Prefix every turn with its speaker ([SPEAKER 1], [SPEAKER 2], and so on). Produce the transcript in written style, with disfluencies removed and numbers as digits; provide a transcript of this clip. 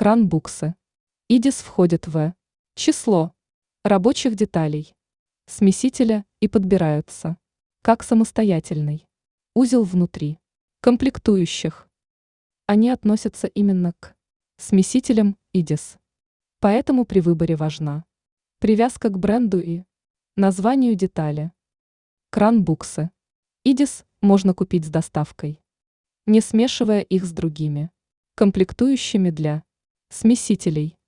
[SPEAKER 1] Кран-буксы. ИДИС входит в число рабочих деталей смесителя и подбираются как самостоятельный узел внутри комплектующих. Они относятся именно к смесителям ИДИС. Поэтому при выборе важна привязка к бренду и названию детали. Кран-буксы ИДИС можно купить с доставкой, не смешивая их с другими комплектующими для смесителей.